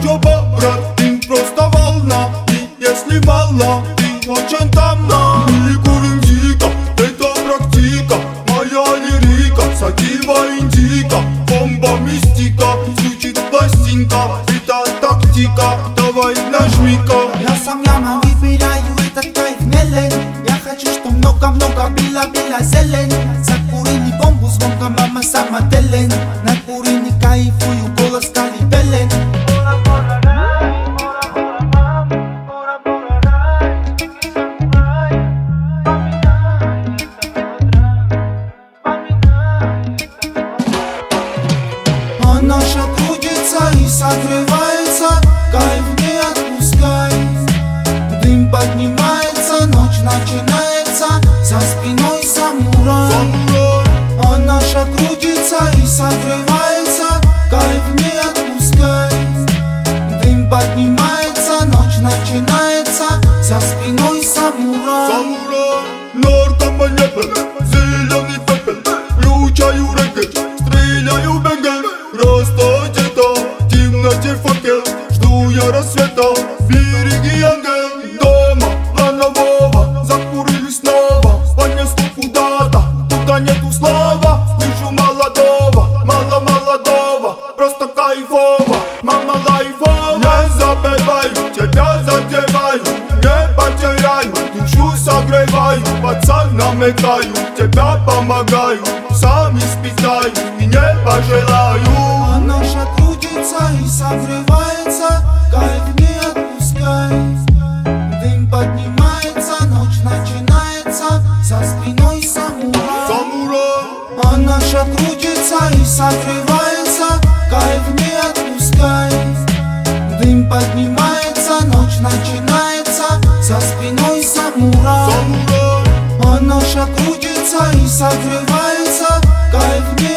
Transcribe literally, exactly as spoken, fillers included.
учеба, брат, ты просто волна. И если мало, ты очень тамна. Мы курим дико, это практика. Моя лирика, сатива индика. Бомба мистика, звучит пластинка. Это тактика, давай нажми-ка. Я сам яма выбираю этот кайф мелен. Я хочу, чтоб много-много била-била зелень. Закурили бомбу звонко, мама сама телен. Накурили кайфую, голос стали пелен. Она же крутится и согревается, кайф не отпускай. Дым поднимается, ночь начинается, за спиной самурай. Она же крутится и согревается, кайф не отпускай. Дым поднимается, ночь начинается, за спиной самурай. Самурай, наркоманепель, зеленый пепель. Включаю регги, стреляю бенгель. Просто где-то в темноте факел, жду я рассвета. Береги ангел, дома, планового. Закурили снова, понесло куда-то, куда нету слова. Вижу молодого, мало молодого, просто кайфово, мама лайфово. Не забываю, тебя задеваю, не потеряю, душу согреваю. Пацан намекаю, тебя помогаю, сам испытаю и не пожелаю. Она же крутится и согревается, кайф не отпускай. Дым поднимается, ночь начинается, за спиной самурай. Самурай, Она же крутится и согревается, кайф не отпускай. Дым поднимается, ночь начинается, за спиной самурай. самурай, Она же крутится и согревается, кайф не